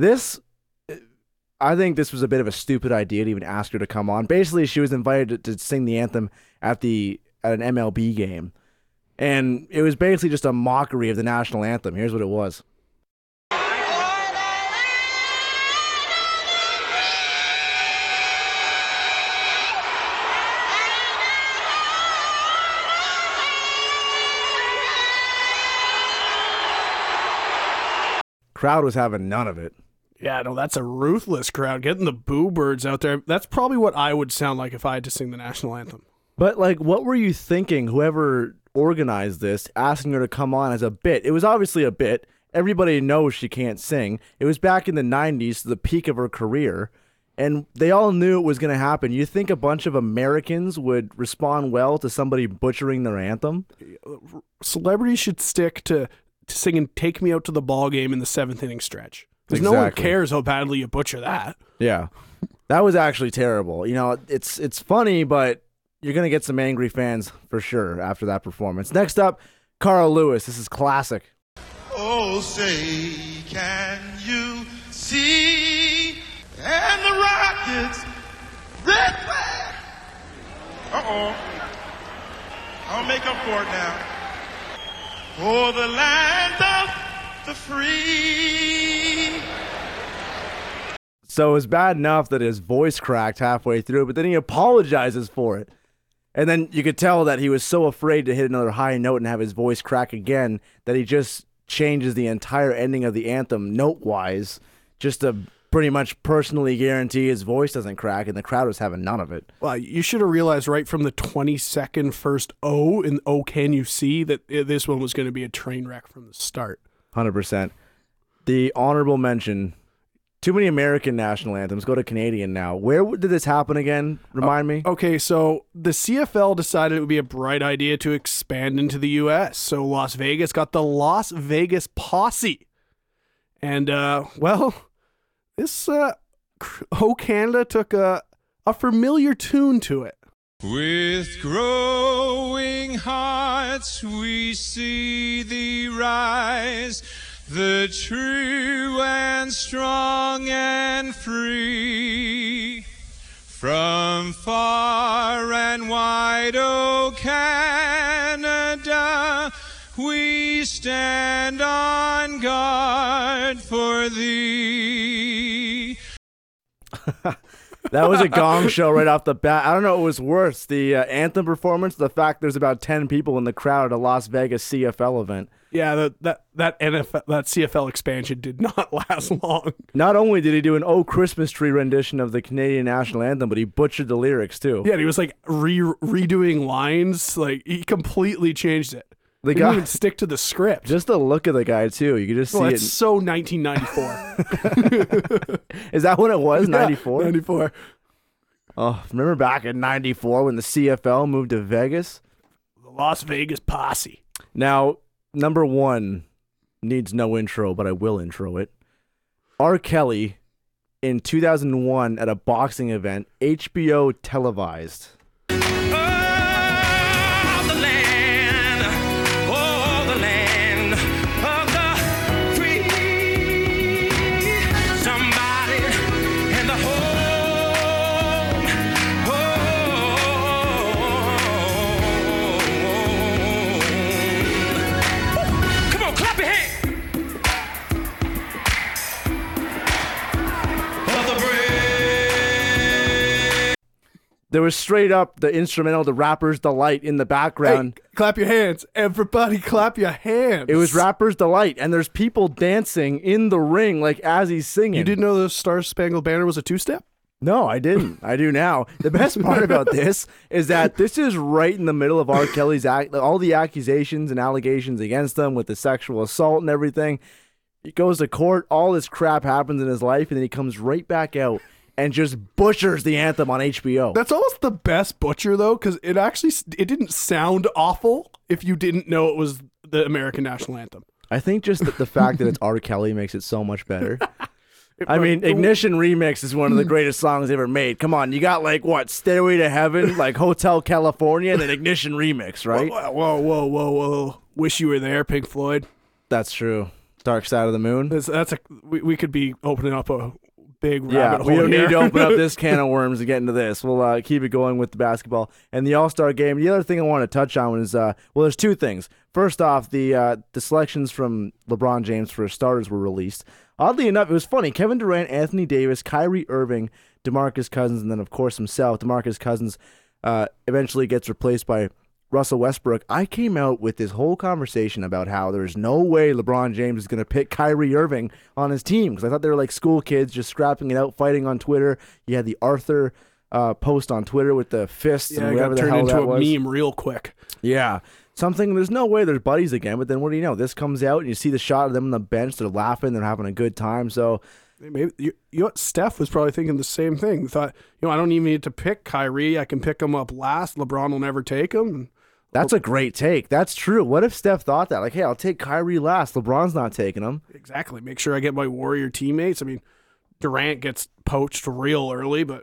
I think this was a bit of a stupid idea to even ask her to come on. Basically, she was invited to sing the anthem at an MLB game, and it was basically just a mockery of the national anthem. Here's what it was. Crowd was having none of it. Yeah, no, that's a ruthless crowd. Getting the boo birds out there. That's probably what I would sound like if I had to sing the national anthem. But, like, what were you thinking, whoever organized this, asking her to come on as a bit? It was obviously a bit. Everybody knows she can't sing. It was back in the 90s, the peak of her career, and they all knew it was going to happen. You think a bunch of Americans would respond well to somebody butchering their anthem? Celebrities should stick to singing Take Me Out to the Ball Game in the 7th inning stretch. Because no one cares how badly you butcher that. Yeah. That was actually terrible. You know, it's funny, but you're going to get some angry fans for sure after that performance. Next up, Carl Lewis. This is classic. Oh, say, can you see? And the Rockets, red flag. Uh-oh. I'll make up for it now. For the land of the free. So it was bad enough that his voice cracked halfway through, but then he apologizes for it. And then you could tell that he was so afraid to hit another high note and have his voice crack again that he just changes the entire ending of the anthem note-wise just to pretty much personally guarantee his voice doesn't crack, and the crowd was having none of it. Well, you should have realized right from the 20-second first O in Oh Can You See that this one was going to be a train wreck from the start. 100%. The honorable mention, too many American national anthems. Go to Canadian now. Where did this happen again? Remind me. Okay, so the CFL decided it would be a bright idea to expand into the U.S., so Las Vegas got the Las Vegas Posse. And, this Oh Canada took a familiar tune to it. With growing hearts we see thee rise, the true and strong and free. From far and wide, O Canada, we stand on guard for thee. That was a gong show right off the bat. I don't know what was worse, the anthem performance, the fact there's about 10 people in the crowd at a Las Vegas CFL event. Yeah, that CFL expansion did not last long. Not only did he do an Oh Christmas Tree rendition of the Canadian national anthem, but he butchered the lyrics too. Yeah, and he was like redoing lines. Like he completely changed it. The He guy didn't even stick to the script. Just the look of the guy too. You could just see It's it. so 1994. Is that what it was? 94? 94. Oh, remember back in 94 when the CFL moved to Vegas? The Las Vegas Posse. Now, number one needs no intro, but I will intro it. R. Kelly in 2001 at a boxing event, HBO televised. There was straight up the instrumental, the Rapper's Delight in the background. Hey, clap your hands. Everybody clap your hands. It was Rapper's Delight, and there's people dancing in the ring like as he's singing. You didn't know the Star Spangled Banner was a two-step? No, I didn't. I do now. The best part about this is that this is right in the middle of R. Kelly's all the accusations and allegations against him with the sexual assault and everything. He goes to court, all this crap happens in his life, and then he comes right back out and just butchers the anthem on HBO. That's almost the best butcher, though, because it didn't sound awful if you didn't know it was the American national anthem. I think just the fact that it's R. Kelly makes it so much better. I mean, Ignition Remix is one of the greatest songs ever made. Come on, you got like, what, Stairway to Heaven, like Hotel California, and then Ignition Remix, right? Whoa. Wish You Were There, Pink Floyd. That's true. Dark Side of the Moon. We could be opening up a big rabbit hole. We don't here. need to open up this can of worms to get into this. We'll keep it going with the basketball and the All-Star game. The other thing I want to touch on is, there's two things. First off, the selections from LeBron James for starters were released. Oddly enough, it was funny. Kevin Durant, Anthony Davis, Kyrie Irving, DeMarcus Cousins, and then, of course, himself. DeMarcus Cousins eventually gets replaced by Russell Westbrook, I came out with this whole conversation about how there's no way LeBron James is going to pick Kyrie Irving on his team because I thought they were like school kids just scrapping it out, fighting on Twitter. You had the Arthur post on Twitter with the fist and whatever the hell that was. Turned into a meme real quick. Yeah. Something, there's no way they're buddies again, but then what do you know? This comes out and you see the shot of them on the bench. They're laughing. They're having a good time. So maybe you know what? Steph was probably thinking the same thing. He thought, I don't even need to pick Kyrie. I can pick him up last. LeBron will never take him. That's a great take. That's true. What if Steph thought that? Like, hey, I'll take Kyrie last. LeBron's not taking him. Exactly. Make sure I get my Warrior teammates. I mean, Durant gets poached real early, but...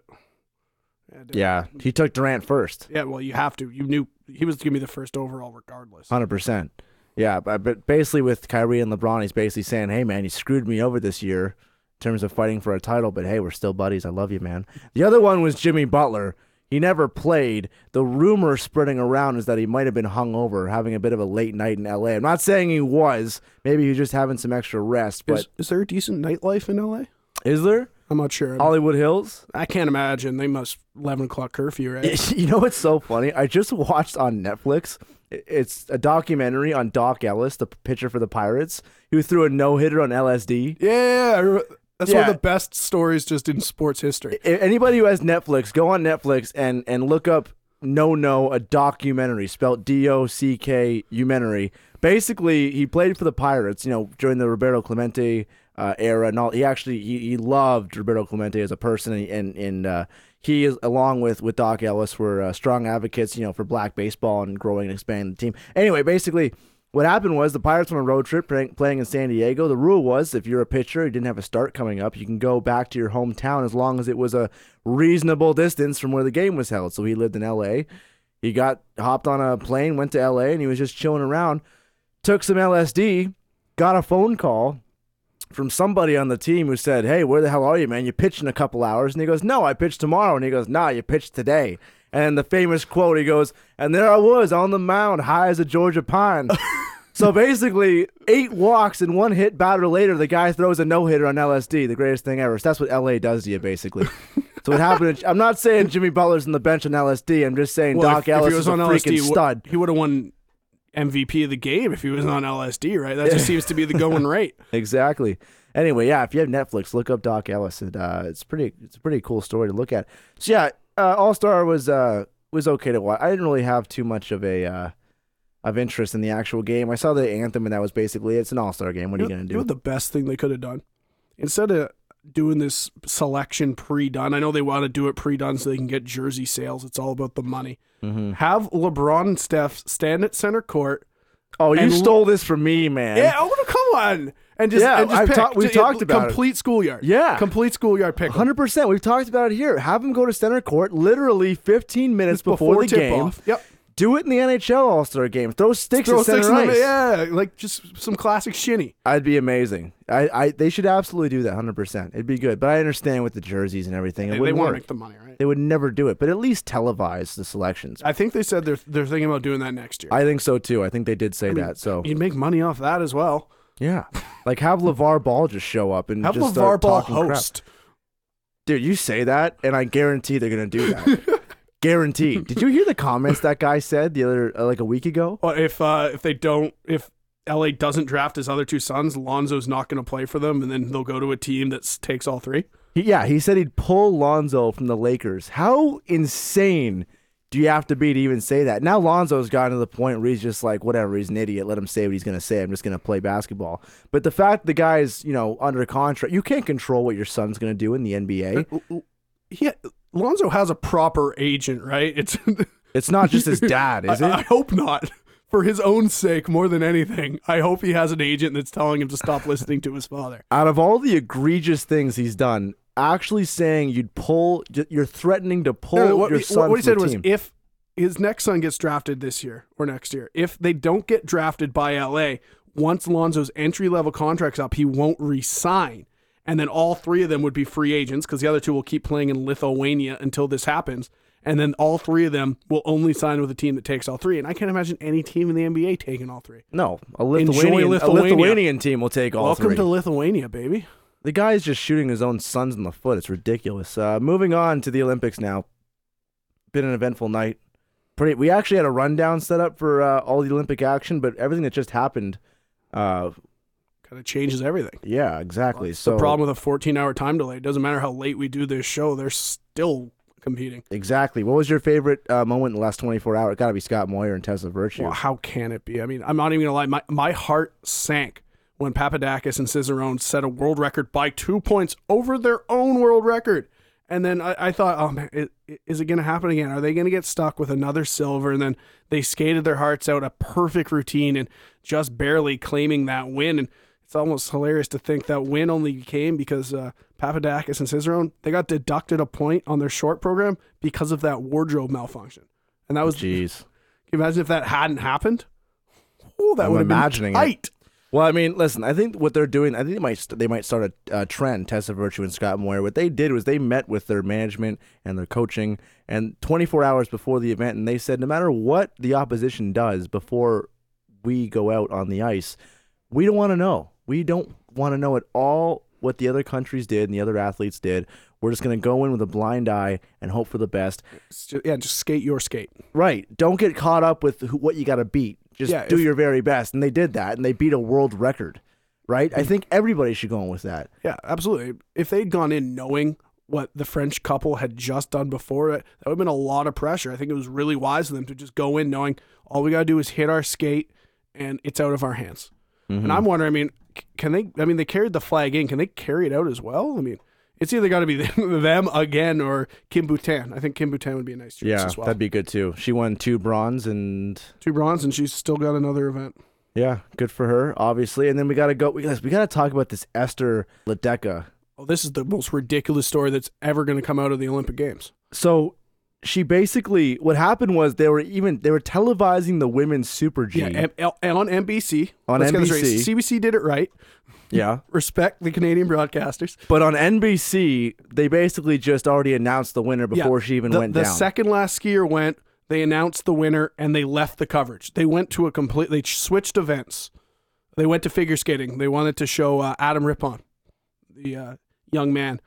Yeah, he took Durant first. Yeah, well, you have to. You knew he was going to be the first overall regardless. 100%. Yeah, but basically with Kyrie and LeBron, he's basically saying, hey, man, you screwed me over this year in terms of fighting for a title, but hey, we're still buddies. I love you, man. The other one was Jimmy Butler. He never played. The rumor spreading around is that he might have been hungover, having a bit of a late night in L.A. I'm not saying he was. Maybe he was just having some extra rest. But is there a decent nightlife in L.A.? Is there? I'm not sure. Hollywood Hills? I can't imagine. They must 11 o'clock curfew, right? You know what's so funny? I just watched on Netflix. It's a documentary on Doc Ellis, the pitcher for the Pirates, who threw a no-hitter on LSD. Yeah, that's one of the best stories just in sports history. Anybody who has Netflix, go on Netflix and look up a documentary, spelled D-O-C-K, umentary. Basically, he played for the Pirates, during the Roberto Clemente era, and all. He loved Roberto Clemente as a person, and he is, along with Doc Ellis, were strong advocates, for black baseball and growing and expanding the team. Anyway, basically, what happened was the Pirates went on a road trip playing in San Diego. The rule was if you're a pitcher, you didn't have a start coming up, you can go back to your hometown as long as it was a reasonable distance from where the game was held. So he lived in L.A. He hopped on a plane, went to L.A., and he was just chilling around, took some LSD, got a phone call from somebody on the team who said, hey, where the hell are you, man? You pitched in a couple hours. And he goes, no, I pitched tomorrow. And he goes, nah, you pitched today. And the famous quote, he goes, and there I was on the mound, high as a Georgia pine. So basically, 8 walks and 1 hit batter later, the guy throws a no-hitter on LSD, the greatest thing ever. So that's what LA does to you, basically. So what happened, I'm not saying Jimmy Butler's on the bench on LSD. I'm just saying Doc Ellis is a freaking stud. He would have won MVP of the game if he was on LSD, right? That just seems to be the going rate. Exactly. Anyway, yeah, if you have Netflix, look up Doc Ellis. It's a pretty cool story to look at. So yeah, All-Star was okay to watch. I didn't really have too much of interest in the actual game. I saw the anthem, and that was basically it's an All-Star game. What are you going to do? You know the best thing they could have done? Instead of doing this selection pre-done, I know they want to do it pre-done so they can get jersey sales. It's all about the money. Mm-hmm. Have LeBron and Steph stand at center court. Oh, you stole this from me, man. Yeah, come on. And just we've talked about complete schoolyard. Yeah. Complete schoolyard pick. 100%. We've talked about it here. Have them go to center court literally 15 minutes before the game. Off. Yep. Do it in the NHL All-Star game. Throw sticks at center ice. Yeah, like just some classic shinny. I'd be amazing. They should absolutely do that 100%. It'd be good. But I understand with the jerseys and everything. They want to make the money, right? They would never do it, but at least televise the selections. I think they said they're thinking about doing that next year. I think so too. I think they did say that. So you'd make money off that as well. Yeah, like have LeVar Ball just show up and have just LeVar Ball host. Crap. Dude, you say that, and I guarantee they're gonna do that. Guaranteed. Did you hear the comments that guy said the other like a week ago? Well, if LA doesn't draft his other 2 sons, Lonzo's not going to play for them, and then they'll go to a team that takes all 3. He said he'd pull Lonzo from the Lakers. How insane do you have to be to even say that? Now Lonzo's gotten to the point where he's just like, whatever, he's an idiot. Let him say what he's going to say. I'm just going to play basketball. But the fact the guy's, under contract, you can't control what your son's going to do in the NBA. Lonzo has a proper agent, right? It's not just his dad, is it? I hope not. For his own sake, more than anything, I hope he has an agent that's telling him to stop listening to his father. Out of all the egregious things he's done, actually saying you're threatening to pull your son what he said was team. If his next son gets drafted this year or next year, if they don't get drafted by LA, once Lonzo's entry-level contract's up, he won't re-sign. And then all 3 of them would be free agents because the other 2 will keep playing in Lithuania until this happens. And then all 3 of them will only sign with a team that takes all 3. And I can't imagine any team in the NBA taking all 3. No, a Lithuanian team will take all 3. Welcome to Lithuania, baby. The guy's just shooting his own sons in the foot. It's ridiculous. Moving on to the Olympics now. Been an eventful night. We actually had a rundown set up for all the Olympic action, but everything that just happened. Kind of changes everything. Yeah, exactly. That's so the problem with a 14-hour time delay. It doesn't matter how late we do this show; they're still competing. Exactly. What was your favorite moment in the last 24 hours? It got to be Scott Moyer and Tessa Virtue. Well, how can it be? I mean, I'm not even gonna lie. My heart sank when Papadakis and Cicerone set a world record by 2 points over their own world record. And then I thought, oh man, is it going to happen again? Are they going to get stuck with another silver? And then they skated their hearts out, a perfect routine, and just barely claiming that win. And it's almost hilarious to think that win only came because Papadakis and Cicerone, they got deducted a point on their short program because of that wardrobe malfunction. And that was, jeez. Can you imagine if that hadn't happened? Oh, that would have been tight. Well, I mean, listen, I think what they're doing, I think they might start a trend, Tessa Virtue and Scott Moyer. What they did was they met with their management and their coaching and 24 hours before the event, and they said no matter what the opposition does before we go out on the ice, we don't want to know. We don't want to know at all what the other countries did and the other athletes did. We're just going to go in with a blind eye and hope for the best. Just skate your skate. Right. Don't get caught up with what you got to beat. Just do your very best. And they did that, and they beat a world record, right? I think everybody should go in with that. Yeah, absolutely. If they'd gone in knowing what the French couple had just done before, that would have been a lot of pressure. I think it was really wise of them to just go in knowing all we got to do is hit our skate, and it's out of our hands. Mm-hmm. And I'm wondering, I mean, can they? I mean, they carried the flag in. Can they carry it out as well? I mean, it's either got to be them again or Kim Boutin. I think Kim Boutin would be a nice choice as well. That'd be good too. She won 2 bronze, and she's still got another event. Yeah, good for her, obviously. And then we got to go. We got to talk about this Esther Ledecky. Oh, this is the most ridiculous story that's ever going to come out of the Olympic Games. So she basically, what happened was they were televising the women's Super G. Yeah, and on NBC. Let's get this right. CBC did it right. Yeah. Respect the Canadian broadcasters. But on NBC, they basically just already announced the winner before she even went down. The second last skier went, they announced the winner, and they left the coverage. They went to they switched events. They went to figure skating. They wanted to show Adam Rippon, the young man.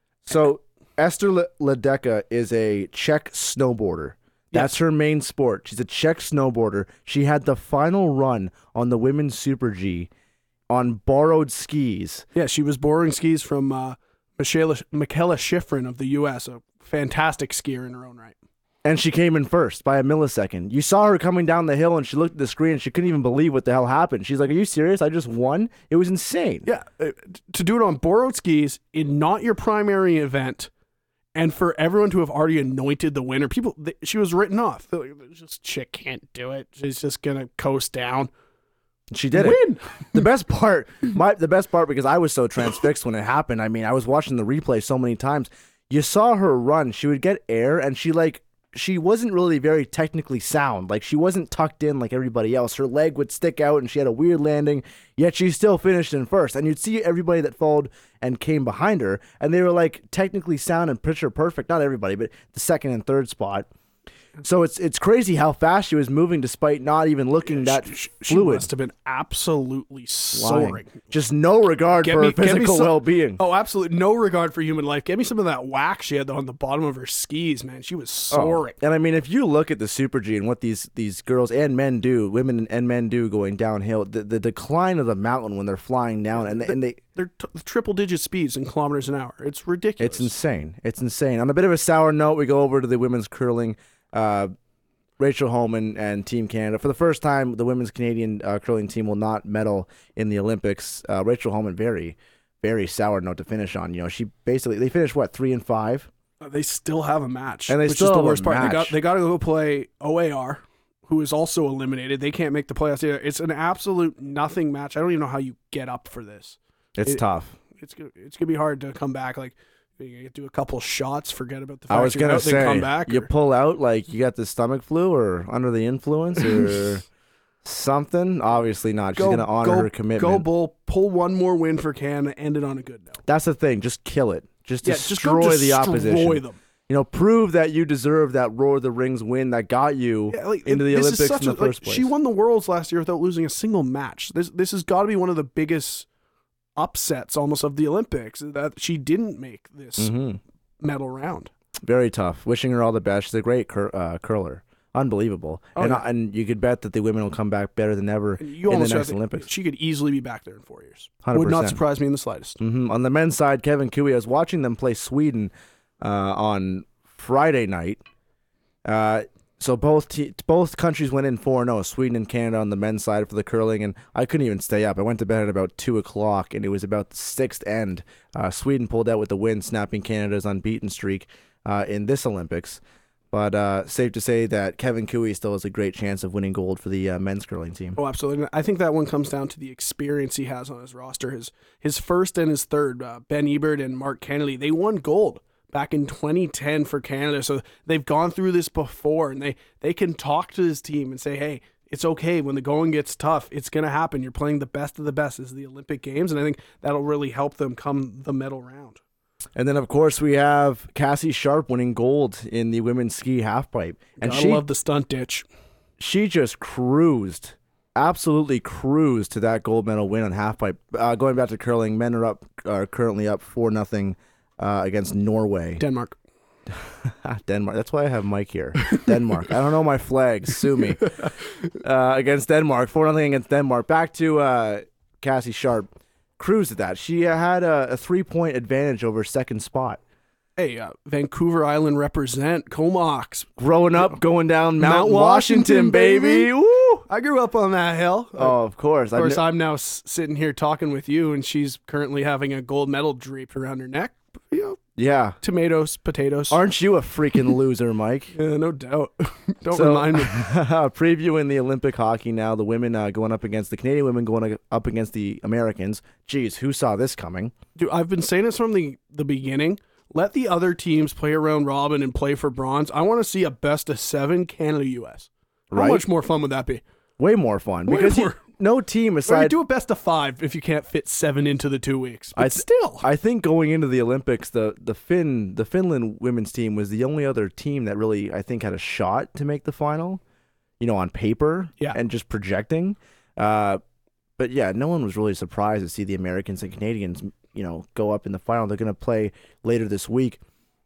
So Esther Ledecky is a Czech snowboarder. That's her main sport. She's a Czech snowboarder. She had the final run on the women's Super G on borrowed skis. Yeah, she was borrowing skis from Michaela Schifrin of the U.S., a fantastic skier in her own right. And she came in first by a millisecond. You saw her coming down the hill, and she looked at the screen, and she couldn't even believe what the hell happened. She's like, are you serious? I just won? It was insane. Yeah, to do it on borrowed skis in not your primary event, and for everyone to have already anointed the winner, she was written off. This chick can't do it. She's just going to coast down. She did it. The best part, because I was so transfixed when it happened. I mean, I was watching the replay so many times. You saw her run. She would get air, and she wasn't really very technically sound. Like, she wasn't tucked in like everybody else. Her leg would stick out, and she had a weird landing, yet she still finished in first. And you'd see everybody that followed and came behind her, and they were like technically sound and picture perfect. Not everybody, but the second and third spot. So it's crazy how fast she was moving despite not even looking that fluid. She must have been absolutely soaring. Just no regard for her physical well-being. Oh, absolutely. No regard for human life. Get me some of that wax she had on the bottom of her skis, man. She was soaring. And I mean, if you look at the Super G and what these girls and men do, women and men do going downhill, the decline of the mountain when they're flying down, and they're triple-digit speeds in kilometers an hour. It's ridiculous. It's insane. It's insane. On a bit of a sour note, we go over to the women's curling. Rachel Homan and Team Canada. For the first time, the women's Canadian curling team will not medal in the Olympics. Rachel Homan, very, very sour note to finish on. You know, they finished 3-5. They still have a match, and which is the worst part. They got to go play OAR, who is also eliminated. They can't make the playoffs either. It's an absolute nothing match. I don't even know how you get up for this. It's tough. It's gonna be hard to come back. Like, you do a couple shots, forget about the fact I was going to say, come back, you pull out like you got the stomach flu or under the influence or something. Obviously not. She's going to honor her commitment. Go Bull, pull one more win for Canada, end it on a good note. That's the thing. Just kill it. Just destroy the opposition. Them. You know, prove that you deserve that Roar of the Rings win that got you into the Olympics in the first place. She won the Worlds last year without losing a single match. This has got to be one of the biggest upsets almost of the Olympics, that she didn't make this medal round. Very tough. Wishing her all the best. She's a great curler. unbelievable. And you could bet that the women will come back better than ever in the next Olympics. She could easily be back there in 4 years. 100%. Would not surprise me in the slightest. On the men's side, Kevin Cooey, I was watching them play Sweden on Friday night. So both countries went in 4-0, Sweden and Canada on the men's side for the curling, and I couldn't even stay up. I went to bed at about 2 o'clock, and it was about the sixth end. Sweden pulled out with the win, snapping Canada's unbeaten streak in this Olympics. But safe to say that Kevin Cooey still has a great chance of winning gold for the men's curling team. Oh, absolutely. I think that one comes down to the experience he has on his roster. His first and his third, Ben Ebert and Mark Kennedy, they won gold back in 2010 for Canada. So they've gone through this before, and they can talk to his team and say, hey, it's okay. When the going gets tough, it's going to happen. You're playing the best of the best. This is the Olympic Games, and I think that'll really help them come the medal round. And then, of course, we have Cassie Sharp winning gold in the women's ski halfpipe. And I love the stunt ditch. She just cruised, absolutely cruised to that gold medal win on halfpipe. Going back to curling, men are currently up 4-0 against Norway. Denmark. Denmark. That's why I have Mike here. Denmark. I don't know my flags. Sue me. Against Denmark. 4-0 against Denmark. Back to Cassie Sharp. Cruised at that. She had a 3-point advantage over second spot. Hey, Vancouver Island represent Comox. Growing up, going down Mount Washington, baby. Woo! I grew up on that hill. Oh, of course. Of course, I'm now sitting here talking with you, and she's currently having a gold medal draped around her neck. You know, yeah. Tomatoes, potatoes. Aren't you a freaking loser, Mike? Yeah, no doubt. Don't remind me. Previewing the Olympic hockey now, the women going up against the Canadian women going up against the Americans. Geez, who saw this coming? Dude, I've been saying this from the beginning. Let the other teams play around robin and play for bronze. I want to see a best of 7 Canada-US. How much more fun would that be? Way more fun. Because no team aside... Or you do a best of 5 if you can't fit 7 into the 2 weeks. But still. I think going into the Olympics, the Finland women's team was the only other team that really, I think, had a shot to make the final, on paper and just projecting. But yeah, no one was really surprised to see the Americans and Canadians, go up in the final. They're going to play later this week.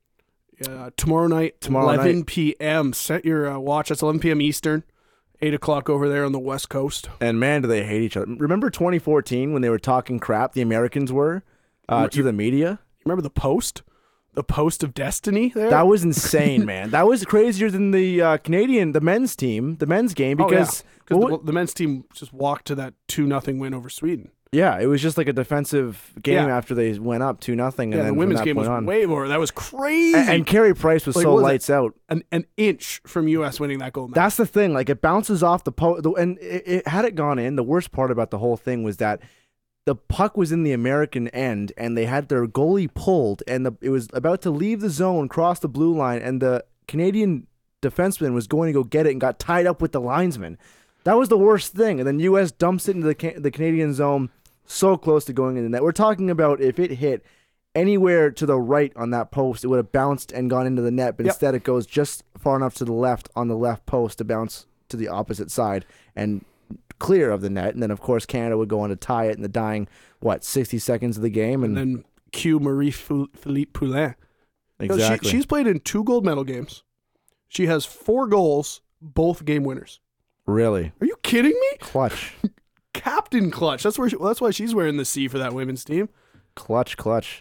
Yeah, tomorrow night, 11 p.m. Set your watch. That's 11 p.m. Eastern. 8 o'clock over there on the West Coast. And man, do they hate each other. Remember 2014 when they were talking crap, the Americans were, to the media? Remember the Post? The Post of Destiny there? That was insane, man. That was crazier than the the men's team, the men's game, because the men's team just walked to that 2-0 win over Sweden. Yeah, it was just like a defensive game after they went up 2-0. And then the women's game was way more. That was crazy. And Carey Price was so lights out. An inch from U.S. winning that gold medal. That's the thing. Like, it bounces off the post. And had it gone in, the worst part about the whole thing was that the puck was in the American end, and they had their goalie pulled, and it was about to leave the zone, cross the blue line, and the Canadian defenseman was going to go get it and got tied up with the linesman. That was the worst thing. And then U.S. dumps it into the Canadian zone, so close to going in the net. We're talking about if it hit anywhere to the right on that post, it would have bounced and gone into the net, but instead it goes just far enough to the left on the left post to bounce to the opposite side and clear of the net. And then, of course, Canada would go on to tie it in the dying, 60 seconds of the game. And then cue Marie-Philippe Poulin. Exactly. She's played in 2 gold medal games. She has 4 goals, both game winners. Really? Are you kidding me? Clutch. Captain Clutch. That's why she's wearing the C for that women's team. Clutch.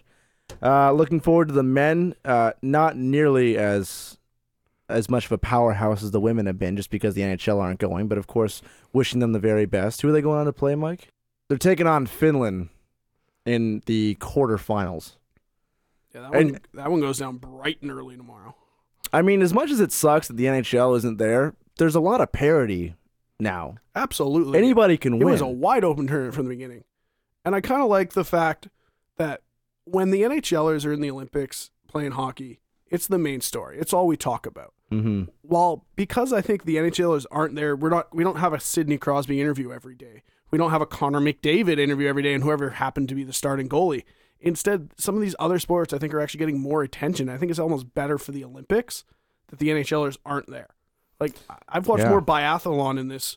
Looking forward to the men. Not nearly as much of a powerhouse as the women have been, just because the NHL aren't going. But of course, wishing them the very best. Who are they going on to play, Mike? They're taking on Finland in the quarterfinals. Yeah, that one goes down bright and early tomorrow. I mean, as much as it sucks that the NHL isn't there, there's a lot of parity now. Absolutely. Anybody can win. It was a wide open tournament from the beginning. And I kind of like the fact that when the NHLers are in the Olympics playing hockey, it's the main story. It's all we talk about. Mm-hmm. Well, because I think the NHLers aren't there, we don't have a Sidney Crosby interview every day. We don't have a Connor McDavid interview every day and whoever happened to be the starting goalie. Instead, some of these other sports I think are actually getting more attention. I think it's almost better for the Olympics that the NHLers aren't there. Like, I've watched more biathlon in this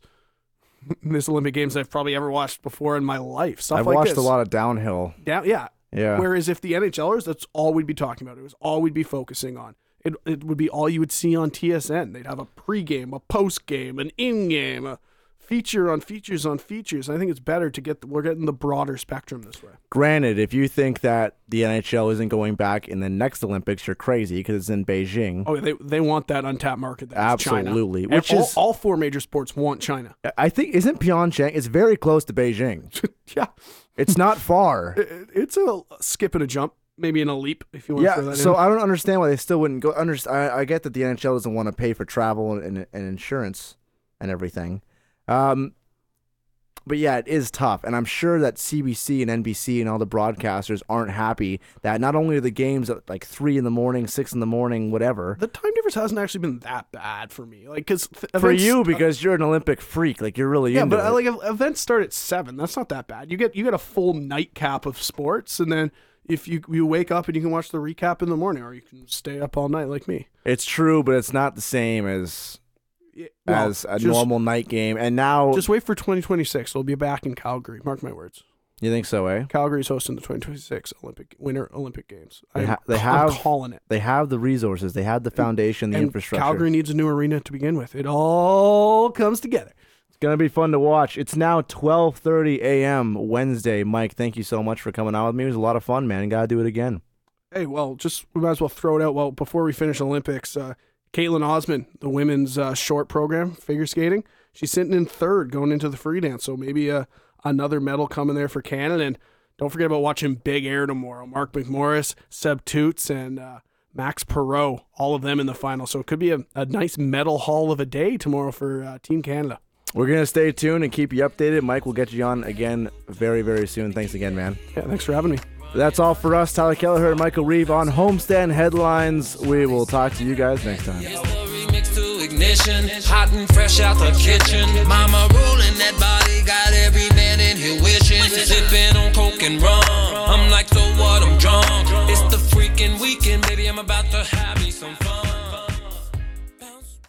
Olympic Games than I've probably ever watched before in my life. I've watched a lot of downhill. Yeah. Yeah. Whereas if the NHLers, that's all we'd be talking about. It was all we'd be focusing on. it would be all you would see on TSN. They'd have a pregame, a postgame, an in-game, a feature on features on features. I think it's better we're getting the broader spectrum this way. Granted, if you think that the NHL isn't going back in the next Olympics, you're crazy because it's in Beijing. Oh, they want that untapped market. That's Absolutely. China. Which is all four major sports want China. I think isn't Pyeongchang? It's very close to Beijing. Yeah, it's not far. It's a skip and a jump, maybe in a leap if you want to throw that in. So I don't understand why they still wouldn't go. I get that the NHL doesn't want to pay for travel and insurance and everything. But yeah, it is tough, and I'm sure that CBC and NBC and all the broadcasters aren't happy that not only are the games at like 3 a.m, 6 a.m, whatever. The time difference hasn't actually been that bad for me, like because for you because you're an Olympic freak, like you're really into it. Like events start at 7. That's not that bad. You get a full nightcap of sports, and then if you wake up and you can watch the recap in the morning, or you can stay up all night like me. It's true, but it's not the same as a normal night game. And now just wait for 2026. They'll be back in Calgary. Mark my words. You think so, eh? Calgary's hosting the 2026 Winter Olympic Games. I'm calling it. They have the resources. They have the foundation, the infrastructure. Calgary needs a new arena to begin with. It all comes together. It's going to be fun to watch. It's now 12:30 a.m. Wednesday. Mike, thank you so much for coming on with me. It was a lot of fun, man. Got to do it again. Hey, well, we might as well throw it out. Well, before we finish Olympics, Caitlin Osmond, the women's short program, figure skating, she's sitting in 3rd going into the free dance. So maybe another medal coming there for Canada. And don't forget about watching Big Air tomorrow. Mark McMorris, Seb Toots, and Max Perot, all of them in the final. So it could be a nice medal haul of a day tomorrow for Team Canada. We're going to stay tuned and keep you updated. Mike will get you on again very, very soon. Thanks again, man. Yeah, thanks for having me. That's all for us. Tyler Kelleher and Michael Reeve on Homestand Headlines. We will talk to you guys next time. Ignition, hot and fresh out the kitchen. Mama rolling that body, got every man in here wishing. Sipping on coke and rum.